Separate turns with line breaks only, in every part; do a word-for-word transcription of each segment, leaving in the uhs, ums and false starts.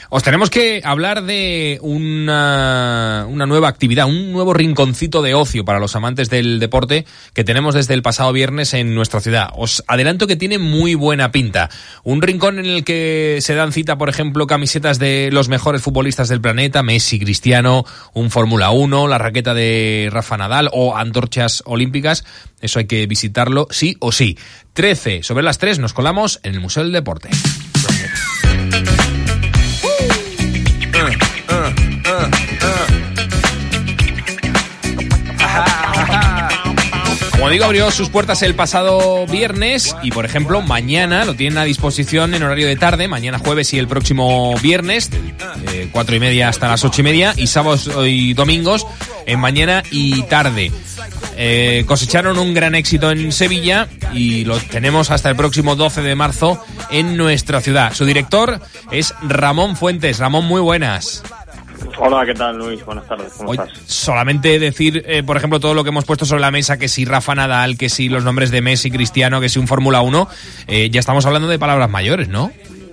Os tenemos que hablar de una, una nueva actividad, un nuevo rinconcito de ocio para los amantes del deporte que tenemos desde el pasado viernes en nuestra ciudad. Os adelanto que tiene muy buena pinta. Un rincón en el que se dan cita, por ejemplo, camisetas de los mejores futbolistas del planeta, Messi, Cristiano, un Fórmula uno, la raqueta de Rafa Nadal o antorchas olímpicas. Eso hay que visitarlo sí o sí. trece sobre las tres nos colamos en el Museo del Deporte. Como digo, abrió sus puertas el pasado viernes y, por ejemplo, mañana lo tienen a disposición en horario de tarde, mañana jueves y el próximo viernes, de cuatro y media hasta las ocho y media, y sábados y domingos en mañana y tarde. Eh, cosecharon un gran éxito en Sevilla y lo tenemos hasta el próximo doce de marzo en nuestra ciudad. Su director es Ramón Fuentes. Ramón, muy buenas.
Hola, ¿qué tal, Luis? Buenas tardes, ¿cómo
Hoy,
estás?
solamente decir, eh, por ejemplo, todo lo que hemos puesto sobre la mesa, que si Rafa Nadal, que si los nombres de Messi, Cristiano, que si un Fórmula uno, eh, ya estamos hablando de palabras mayores, ¿no?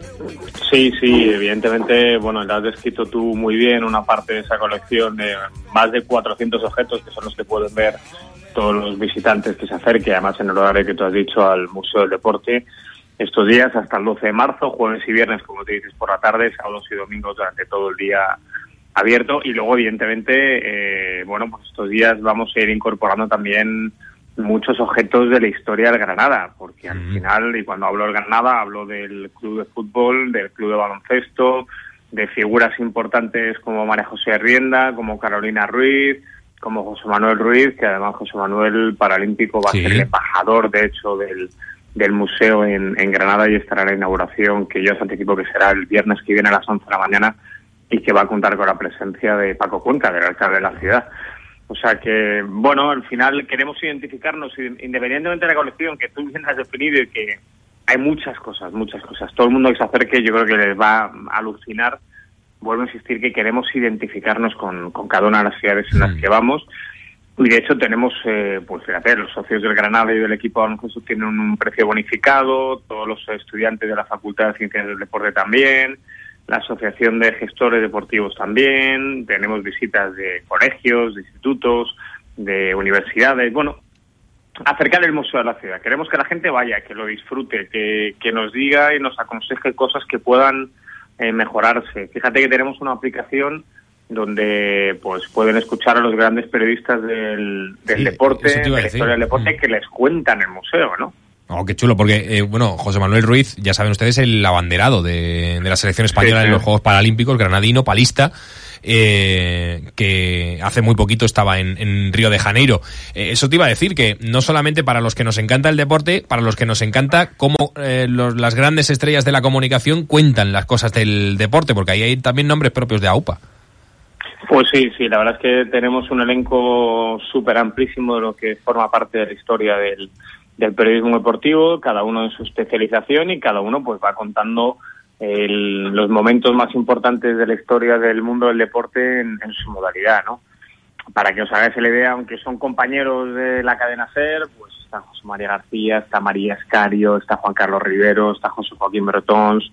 Sí, sí, evidentemente, bueno, lo has descrito tú muy bien, una parte de esa colección de más de cuatrocientos objetos que son los que pueden ver todos los visitantes que se acerquen, además en el horario que tú has dicho, al Museo del Deporte, estos días hasta el doce de marzo, jueves y viernes, como te dices, por la tarde, sábados y domingos durante todo el día abierto. Y luego, evidentemente, eh, bueno, pues estos días vamos a ir incorporando también muchos objetos de la historia del Granada, porque al mm. final, y cuando hablo del Granada, hablo del club de fútbol, del club de baloncesto, de figuras importantes como María José Rienda, como Carolina Ruiz, como José Manuel Ruiz, que además José Manuel Paralímpico va sí. a ser el embajador, de hecho, del, del museo en, en Granada, y estará en la inauguración, que yo os anticipo que será el viernes que viene a las once de la mañana, y que va a contar con la presencia de Paco Cuenca, del alcalde de la ciudad. O sea que, bueno, al final queremos identificarnos, independientemente de la colección, que tú bien has definido, y que hay muchas cosas, muchas cosas. Todo el mundo que se acerque, yo creo que les va a alucinar. Vuelvo a insistir que queremos identificarnos con, con cada una de las ciudades en las que vamos. Y de hecho tenemos, eh, pues fíjate, los socios del Granada y del equipo de baloncesto tienen un precio bonificado, todos los estudiantes de la Facultad de Ciencias del Deporte también, la Asociación de Gestores Deportivos también, tenemos visitas de colegios, de institutos, de universidades. Bueno, acercar el museo a la ciudad. Queremos que la gente vaya, que lo disfrute, que, que nos diga y nos aconseje cosas que puedan eh, mejorarse. Fíjate que tenemos una aplicación donde pues pueden escuchar a los grandes periodistas del, del sí, deporte, de la historia del deporte, mm. que les cuentan el museo, ¿no?
Oh, qué chulo, porque, eh, bueno, José Manuel Ruiz, ya saben ustedes, el abanderado de, de la selección española sí, sí. en los Juegos Paralímpicos, granadino, palista, eh, que hace muy poquito estaba en, en Río de Janeiro. Eh, eso te iba a decir, que no solamente para los que nos encanta el deporte, para los que nos encanta cómo eh, los, las grandes estrellas de la comunicación cuentan las cosas del deporte, porque ahí hay también nombres propios de AUPA.
Pues sí, sí, la verdad es que tenemos un elenco súper amplísimo de lo que forma parte de la historia del del periodismo deportivo, cada uno en su especialización, y cada uno pues va contando el, los momentos más importantes de la historia del mundo del deporte en, en su modalidad, ¿no? Para que os hagáis la idea, aunque son compañeros de la cadena SER, pues está José María García, está María Escario, está Juan Carlos Rivero, está José Joaquín Bretons,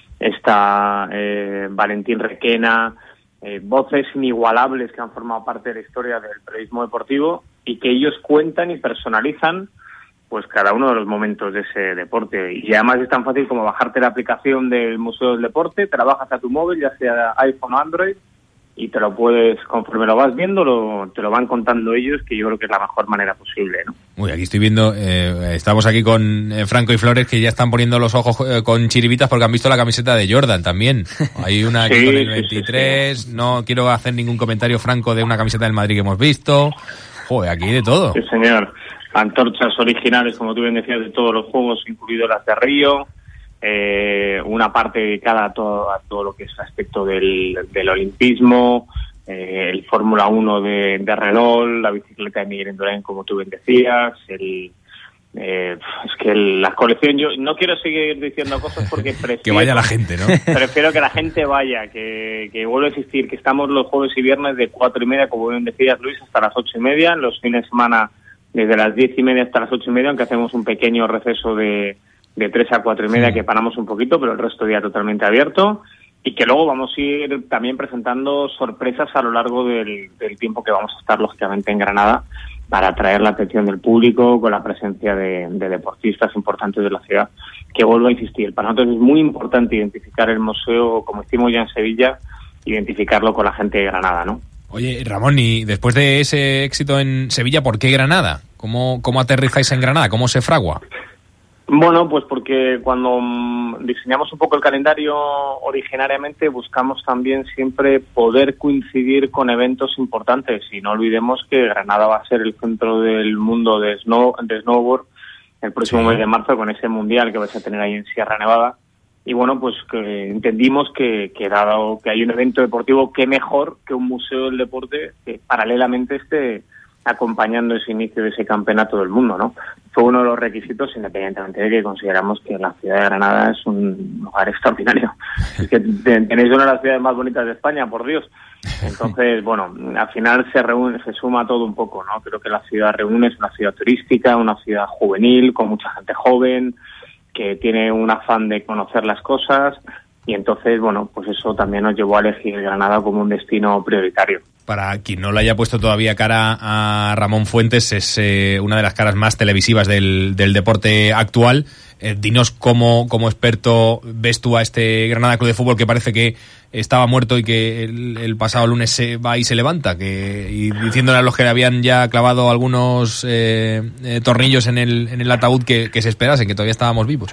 está eh, Valentín Requena, eh, voces inigualables que han formado parte de la historia del periodismo deportivo y que ellos cuentan y personalizan pues cada uno de los momentos de ese deporte. Y además es tan fácil como bajarte la aplicación del Museo del Deporte, te la bajas a tu móvil, ya sea iPhone o Android, y te lo puedes, conforme lo vas viendo, lo, te lo van contando ellos, que yo creo que es la mejor manera posible, ¿no?
Uy, aquí estoy viendo, eh, estamos aquí con eh, Franco y Flores, que ya están poniendo los ojos eh, con chiribitas porque han visto la camiseta de Jordan también. Hay una aquí sí, con el veintitrés, sí, sí, sí. No quiero hacer ningún comentario, Franco, de una camiseta del Madrid que hemos visto. Joder, aquí de todo.
Sí, señor. Antorchas originales, como tú bien decías, de todos los juegos, incluido las de Río, eh, una parte dedicada a todo, a todo lo que es el aspecto del, del olimpismo, eh, el Fórmula uno de, de Renault, la bicicleta de Miguel Indurain, como tú bien decías, el, eh, es que el, la colección, yo no quiero seguir diciendo cosas porque prefiero...
que vaya la gente, ¿no?
Prefiero que la gente vaya, que, que vuelva a existir, que estamos los jueves y viernes de cuatro y media, como bien decías, Luis, hasta las ocho y media, los fines de semana desde las diez y media hasta las ocho y media, aunque hacemos un pequeño receso de, de tres a cuatro y media, sí, que paramos un poquito, pero el resto del día totalmente abierto. y que luego vamos a ir también presentando sorpresas a lo largo del, del tiempo que vamos a estar, lógicamente, en Granada, para atraer la atención del público con la presencia de, de deportistas importantes de la ciudad, que vuelvo a insistir. Para nosotros es muy importante identificar el museo, como hicimos ya en Sevilla, identificarlo con la gente de Granada, ¿no?
Oye, Ramón, y después de ese éxito en Sevilla, ¿por qué Granada? ¿Cómo, cómo aterrizáis en Granada? ¿Cómo se fragua?
Bueno, pues porque cuando diseñamos un poco el calendario originariamente buscamos también siempre poder coincidir con eventos importantes, y no olvidemos que Granada va a ser el centro del mundo de, snow, de snowboard el próximo sí. mes de marzo, con ese mundial que vais a tener ahí en Sierra Nevada. Y bueno, pues que entendimos que, que dado que hay un evento deportivo, qué mejor que un museo del deporte que paralelamente esté acompañando ese inicio de ese campeonato del mundo, ¿no? Fue uno de los requisitos, independientemente de que consideramos que la ciudad de Granada es un lugar extraordinario. Es que tenéis una de las ciudades más bonitas de España, por Dios. Entonces, bueno, al final se reúne, se suma todo un poco, ¿no? Creo que la ciudad reúne, es una ciudad turística, una ciudad juvenil, con mucha gente joven, que tiene un afán de conocer las cosas, y entonces, bueno, pues eso también nos llevó a elegir Granada como un destino prioritario.
Para quien no le haya puesto todavía cara a Ramón Fuentes, es eh, una de las caras más televisivas del, del deporte actual. Eh, dinos cómo, como experto, ves tú a este Granada Club de Fútbol que parece que estaba muerto y que el, el pasado lunes se va y se levanta, que y diciéndole a los que le habían ya clavado algunos eh, eh, tornillos en el, en el ataúd que, que se esperasen, que todavía estábamos vivos.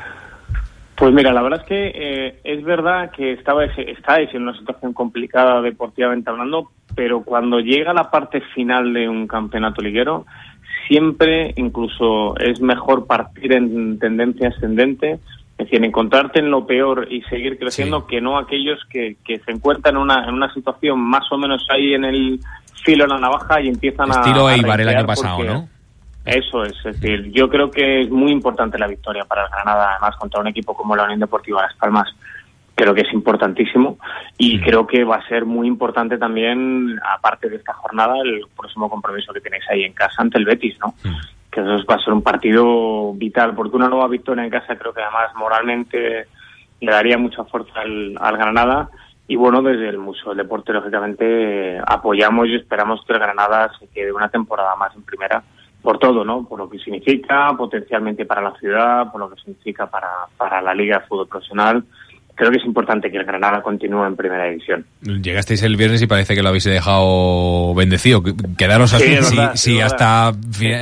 Pues mira, la verdad es que eh, es verdad que estaba estáis en una situación complicada deportivamente hablando, pero cuando llega la parte final de un campeonato liguero, siempre incluso es mejor partir en tendencia ascendente, es decir, encontrarte en lo peor y seguir creciendo, sí. que no aquellos que, que se encuentran en una, en una situación más o menos ahí en el filo de la navaja y empiezan
Estilo
a...
Estilo Eibar el año pasado, porque, ¿no?
Eso es, es decir, yo creo que es muy importante la victoria para el Granada, además contra un equipo como la Unión Deportiva Las Palmas, creo que es importantísimo, y mm. creo que va a ser muy importante también, aparte de esta jornada, el próximo compromiso que tenéis ahí en casa ante el Betis, ¿no? Mm. Que eso va a ser un partido vital, porque una nueva victoria en casa creo que además moralmente le daría mucha fuerza al, al Granada. Y bueno, desde el Museo del Deporte, lógicamente, apoyamos y esperamos que el Granada se quede una temporada más en primera, por todo, ¿no? Por lo que significa potencialmente para la ciudad, por lo que significa para, para la Liga de Fútbol Profesional. Creo que es importante que el Granada continúe en primera división. Llegasteis el viernes y parece que lo habéis dejado bendecido. Quedaros así. Sí, si, verdad, si hasta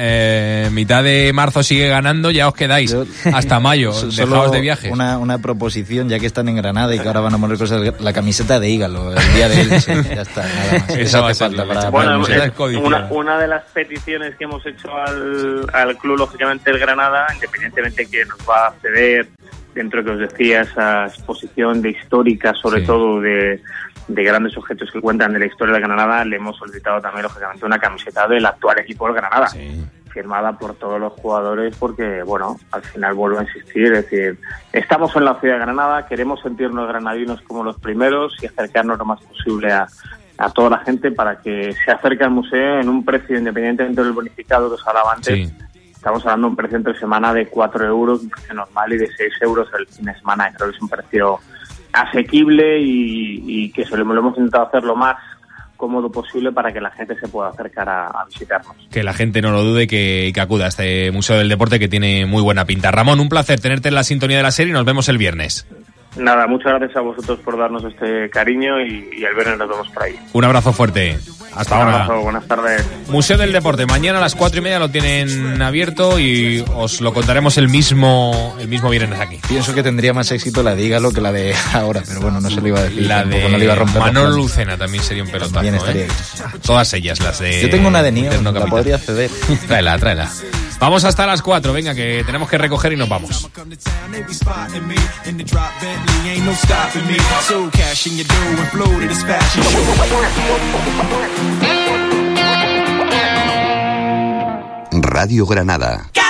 eh, mitad de marzo sigue ganando, ya os quedáis. Yo, hasta mayo. Dejaos de viaje. Una, una proposición, ya que están en Granada y que ahora van a morir cosas. La camiseta de Hígalo, el día de Elche. Ya está, nada más. Eso hace falta para, bueno, para es, una, una de las peticiones que hemos hecho al, al club, lógicamente, el Granada, independientemente que nos va a ceder dentro que os decía esa exposición de histórica, sobre sí. todo de, de grandes objetos que cuentan de la historia de Granada, le hemos solicitado también, lógicamente, una camiseta del actual equipo del Granada, sí. firmada por todos los jugadores, porque, bueno, al final vuelvo a insistir, es decir, estamos en la ciudad de Granada, queremos sentirnos granadinos como los primeros y acercarnos lo más posible a, a toda la gente para que se acerque al museo en un precio, independientemente del bonificado que os hablaba antes. Sí. Estamos hablando de un precio entre semana de cuatro euros, un precio normal, y de seis euros el fin de semana. Creo que es un precio asequible y, y que se lo, lo hemos intentado hacer lo más cómodo posible para que la gente se pueda acercar a, a visitarnos. Que la gente no lo dude, que, que acuda a este Museo del Deporte, que tiene muy buena pinta. Ramón, un placer tenerte en la sintonía de la serie y nos vemos el viernes. Nada, muchas gracias a vosotros por darnos este cariño y, y el viernes nos vemos por ahí. Un abrazo fuerte. Hasta ahora. Un abrazo, buenas tardes. Museo del Deporte, mañana a las cuatro y media lo tienen abierto y os lo contaremos el mismo el mismo viernes aquí. Pienso que tendría más éxito la de Hígalo que la de ahora, pero bueno, no se lo iba a decir. La de no le iba a romper Manolo Lucena también sería un pelotazo. También estaría bien. ¿eh? Todas ellas, las de... Yo tengo una de Nio, la podría ceder. Tráela, tráela. Vamos hasta las cuatro, venga, que tenemos que recoger y nos vamos.
Radio Granada.